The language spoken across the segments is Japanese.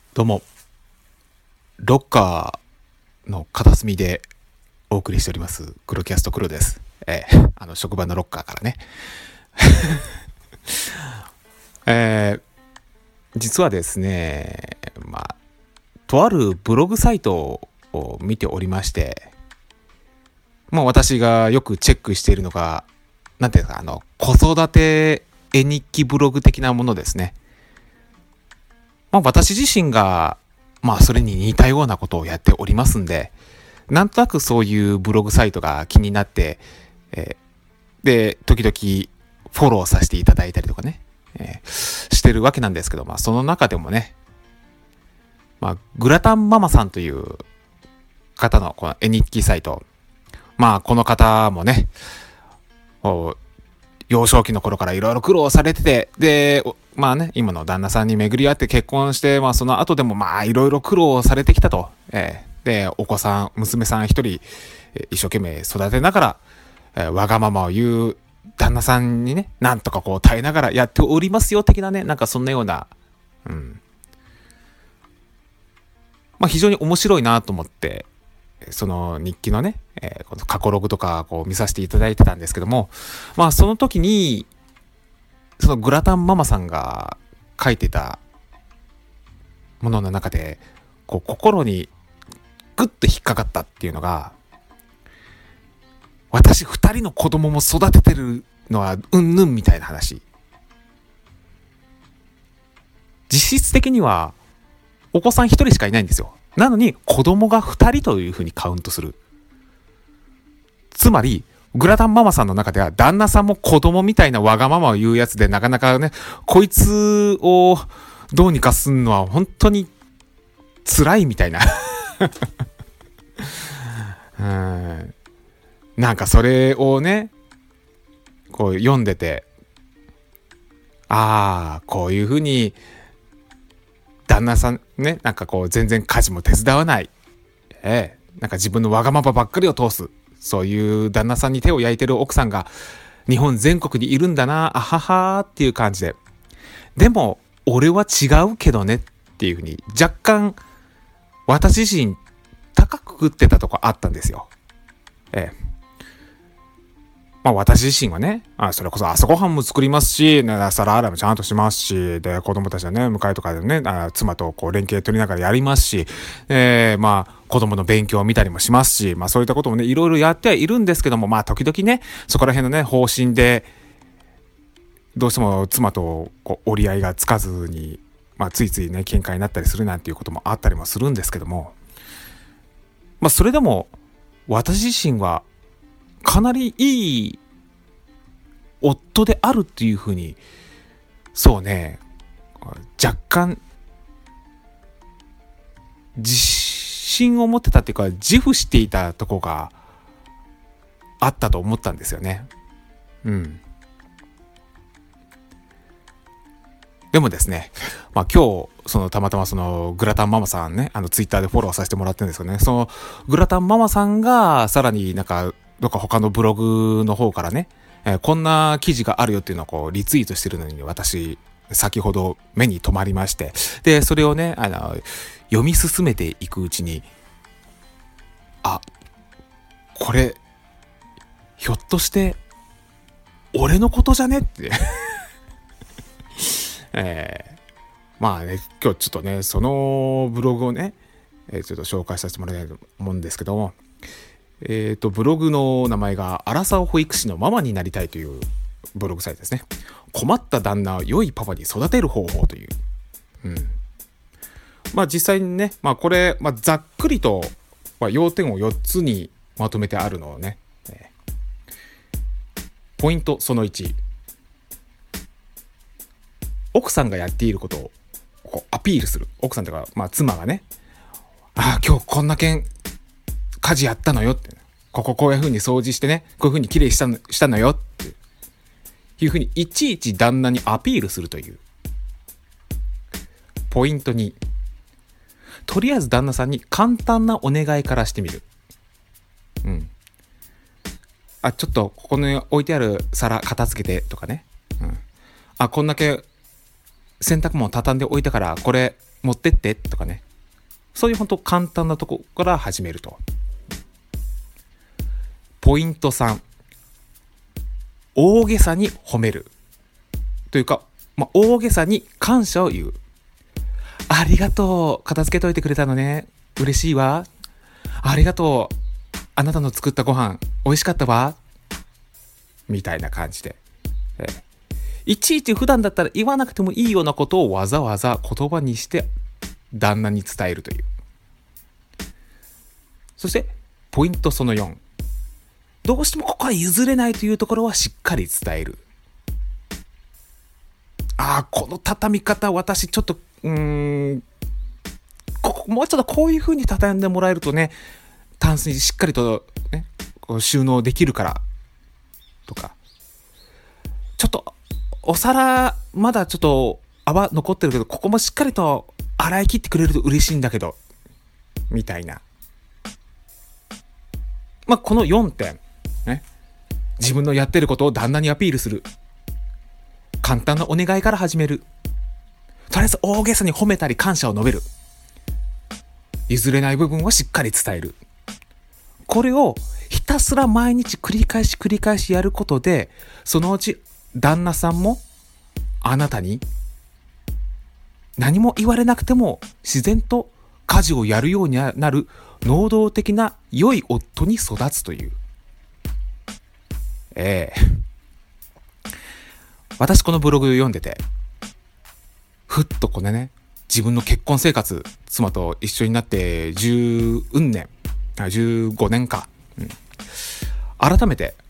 どうも、ロッカーの片隅でお送りしております黒キャスト黒です。職場のロッカーからね。実はですね、とあるブログサイトを見ておりまして、私がよくチェックしているのが、なんていうか、子育て絵日記ブログ的なものですね。私自身がそれに似たようなことをやっておりますんで、なんとなくそういうブログサイトが気になって、で時々フォローさせていただいたりとかね、してるわけなんですけど、その中でもね、グラタンママさんという方のこの絵日記サイト、この方もね、幼少期の頃からいろいろ苦労されてて、で今の旦那さんに巡り合って結婚して、その後でもいろいろ苦労されてきたと、でお子さん娘さん一人一生懸命育てながら、わがままを言う旦那さんにね、なんとか耐えながらやっておりますよ的なね、なんかそんなような、非常に面白いなと思って、その日記のね、この過去ログとか見させていただいてたんですけども、その時にそのグラタンママさんが書いてたものの中で心にグッと引っかかったっていうのが、私2人の子供も育ててるのはうんぬんみたいな話。実質的にはお子さん1人しかいないんですよ。なのに子供が2人というふうにカウントする。つまりグラタンママさんの中では旦那さんも子供みたいなわがままを言うやつで、なかなかねこいつをどうにかすんのは本当に辛いみたいななんかそれをね読んでて、こういうふうに旦那さんね、なんか全然家事も手伝わない、なんか自分のわがままばっかりを通す、そういう旦那さんに手を焼いてる奥さんが日本全国にいるんだな、あははっていう感じで、でも俺は違うけどねっていうふうに若干私自身高くくってたとこあったんですよ。私自身はね、それこそ朝ごはんも作りますし、皿洗いもちゃんとしますし、で子供たちはね迎えとかでね、妻と連携取りながらやりますし、子供の勉強を見たりもしますし、そういったこともねいろいろやってはいるんですけども、時々ねそこら辺のね方針でどうしても妻と折り合いがつかずに、ついついね喧嘩になったりするなんていうこともあったりもするんですけども、それでも私自身はかなりいい夫であるっていうふうに、そうね、若干自信を持ってたっていうか自負していたとこがあったと思ったんですよね。でもですね、今日たまたまそのグラタンママさんね、ツイッターでフォローさせてもらってるんですけどね、そのグラタンママさんがさらになんかどっか他のブログの方からね、こんな記事があるよっていうのをリツイートしてるのに、私先ほど目に留まりまして、でそれをね読み進めていくうちに、これひょっとして俺のことじゃねって今日ちょっとねそのブログをね、ちょっと紹介させてもらいたいと思うんですけども、ブログの名前がアラサー保育士のママになりたいというブログサイトですね。困った旦那を良いパパに育てる方法という、実際にね、これ、ざっくりと、要点を4つにまとめてあるのをね、ポイントその1、奥さんがやっていることをアピールする。奥さんというか、妻がね、今日こんな家事やったのよって、こういう風に掃除してね、こういう風にきれいしたのよっていう風にいちいち旦那にアピールするという。ポイント2、とりあえず旦那さんに簡単なお願いからしてみる。ちょっとここに置いてある皿片付けてとかね、こんだけ洗濯物畳んでおいたからこれ持ってってとかね、そういう本当簡単なとこから始めると。ポイント3、大げさに褒めるというか、大げさに感謝を言う。ありがとう、片付けといてくれたのね、嬉しいわ。ありがとう、あなたの作ったご飯美味しかったわ、みたいな感じで、いちいち普段だったら言わなくてもいいようなことをわざわざ言葉にして旦那に伝えるという。そしてポイントその4、どうしてもここは譲れないというところはしっかり伝える。この畳み方私ちょっともうちょっとこういう風に畳んでもらえるとね、タンスにしっかりとねこう収納できるからとか、ちょっとお皿まだちょっと泡残ってるけどここもしっかりと洗い切ってくれると嬉しいんだけどみたいな、この4点ね、自分のやってることを旦那にアピールする、簡単なお願いから始める、とりあえず大げさに褒めたり感謝を述べる、譲れない部分をしっかり伝える、これをひたすら毎日繰り返しやることで、そのうち旦那さんもあなたに何も言われなくても自然と家事をやるようになる能動的な良い夫に育つという。私このブログ読んでてふっとこれね、自分の結婚生活、妻と一緒になって15年か、改めて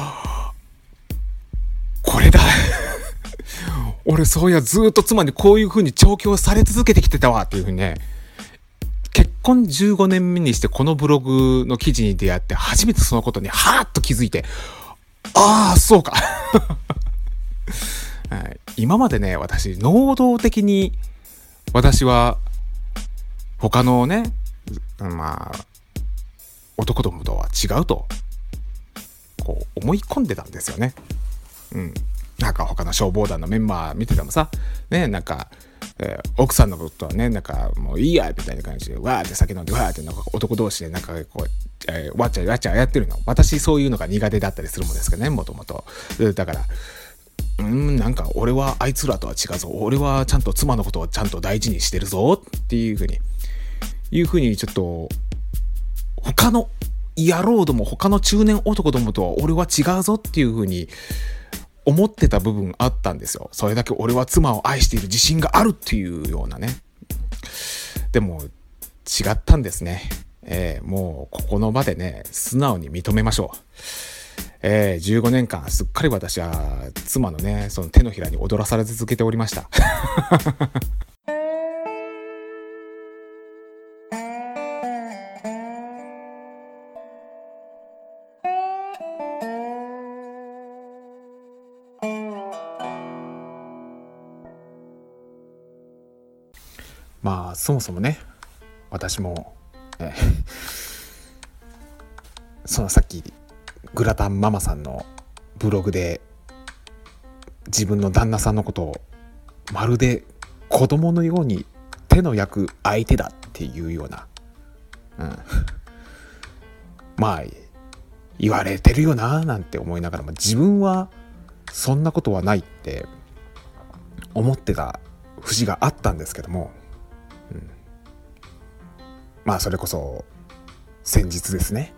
これだ俺そういやずっと妻にこういう風に調教され続けてきてたわっていう風にね、結婚15年目にしてこのブログの記事に出会って初めてそのことにはーっと気づいて、そうか今までね、私能動的に私は他のね男どもとは違うとこう思い込んでたんですよね。なんか他の消防団のメンバー見ててもさね、なんか、奥さんのことはね、なんかもういいやみたいな感じでわーって酒飲んでわーってなんか男同士でなんかこう、わっちゃやってるの、私そういうのが苦手だったりするもんですけどね、もともと。だからなんか俺はあいつらとは違うぞ、俺はちゃんと妻のことをちゃんと大事にしてるぞっていうふうにちょっと他の野郎ども、他の中年男どもとは俺は違うぞっていうふうに思ってた部分あったんですよ。それだけ俺は妻を愛している自信があるっていうようなね。でも違ったんですね。もうここの場でね素直に認めましょう。15年間すっかり私は妻のねその手のひらに踊らされ続けておりました。そもそもね私も、そのさっきグラタンママさんのブログで自分の旦那さんのことをまるで子供のように手の焼く相手だっていうような、言われてるよななんて思いながらも、自分はそんなことはないって思ってた節があったんですけども、それこそ先日ですね、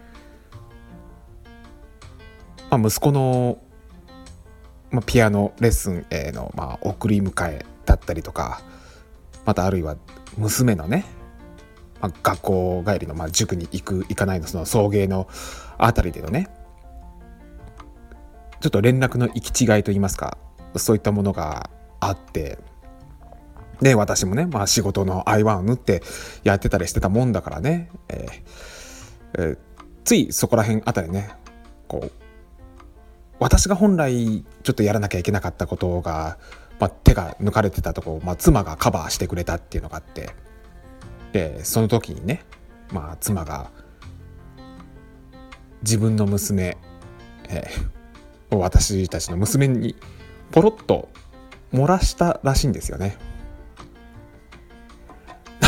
息子の、ピアノレッスンへの、送り迎えだったりとか、またあるいは娘のね、学校帰りの、塾に行かないのその送迎のあたりでのね、ちょっと連絡の行き違いといいますか、そういったものがあって、で私もね、仕事の合間を縫ってやってたりしてたもんだからね、ついそこら辺あたりね、こう私が本来ちょっとやらなきゃいけなかったことが、手が抜かれてたところ、妻がカバーしてくれたっていうのがあって、でその時にね、妻が自分の娘、私たちの娘にポロッと漏らしたらしいんですよね。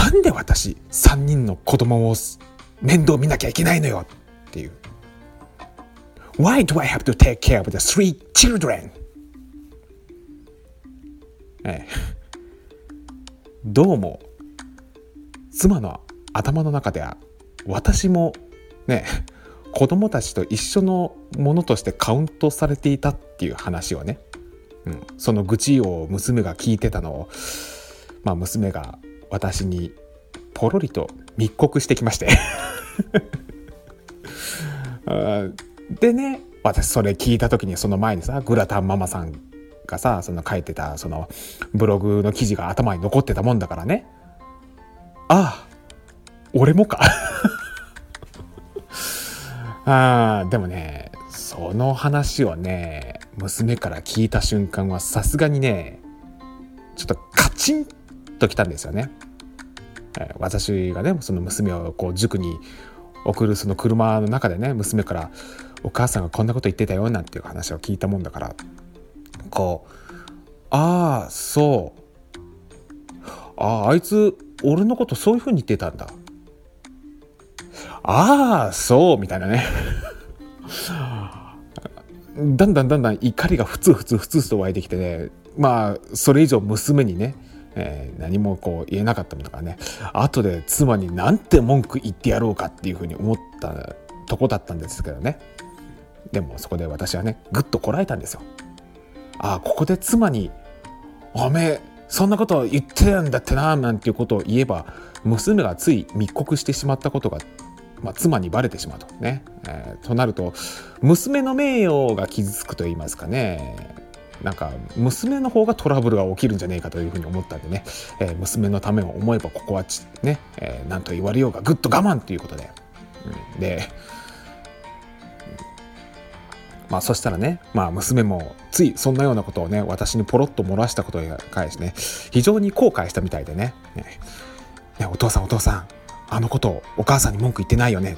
なんで私3人の子供を面倒見なきゃいけないのよっていう。Why do I have to take care of the 3 children? どうも妻の頭の中では私もね、子供たちと一緒のものとしてカウントされていたっていう話をね、その愚痴を娘が聞いてたのを、娘が私にポロリと密告してきましてでね、私それ聞いた時にその前にさ、グラタンママさんがさ、その書いてたそのブログの記事が頭に残ってたもんだからね、ああ俺もかでもね、その話をね娘から聞いた瞬間はさすがにねちょっとカチンときたんですよね。私がねその娘をこう塾に送るその車の中でね、娘からお母さんがこんなこと言ってたよなんていう話を聞いたもんだから、こうあいつ俺のことそういう風に言ってたんだ、そうみたいなねだんだん怒りがふつふつと湧いてきてね、それ以上娘にね、何もこう言えなかったもんだからね、後で妻になんて文句言ってやろうかっていうふうに思ったとこだったんですけどね。でもそこで私はねぐっとこらえたんですよ。ここで妻におめえそんなことを言ってたんだってななんていうことを言えば、娘がつい密告してしまったことが妻にバレてしまうとね、となると娘の名誉が傷つくと言いますかね、なんか娘の方がトラブルが起きるんじゃねえかというふうに思ったんでね、娘のためを思えばここはね、なんと言われようがぐっと我慢ということで、で、そしたらね、娘もついそんなようなことをね私にポロッと漏らしたことに関してね非常に後悔したみたいでね、お父さんあのことをお母さんに文句言ってないよねって、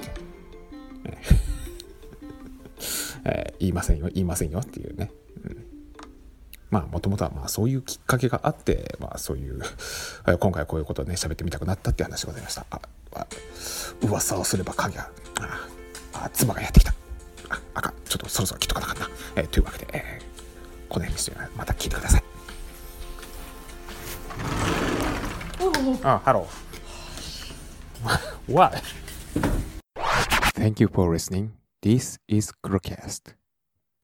言いませんよっていうね、もともとはそういうきっかけがあって、そういう今回こういうことをね喋ってみたくなったっていう話でございました。噂をすれば影が妻がやってきた、ちょっとそろそろ切っとかなかった、というわけで、この辺にしてまた聞いてください。Hello. What? Thank you for listening. This is Crowcast.